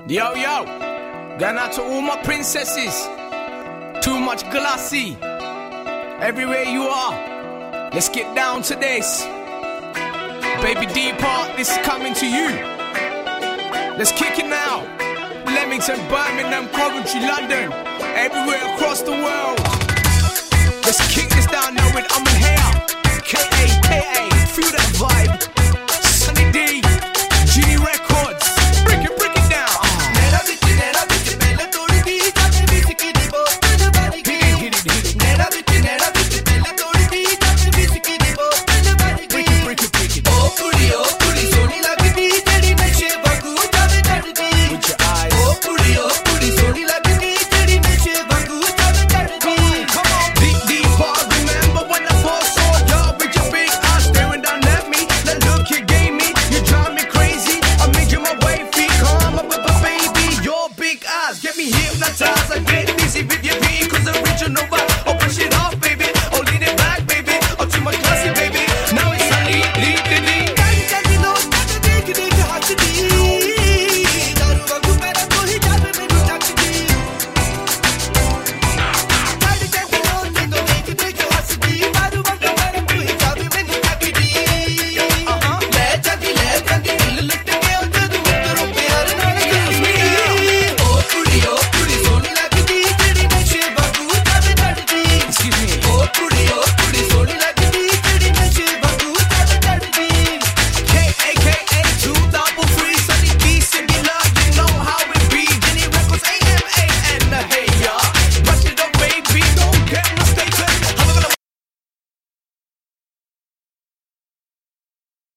Yo, yo, going out to all my princesses. Too much glassy. Everywhere you are, let's get down to this. Baby D Park, this is coming to you. Let's kick it now. Leamington, Birmingham, Coventry, London, everywhere across the world. Let's kick this down now with I'm in here. K-A-K-A.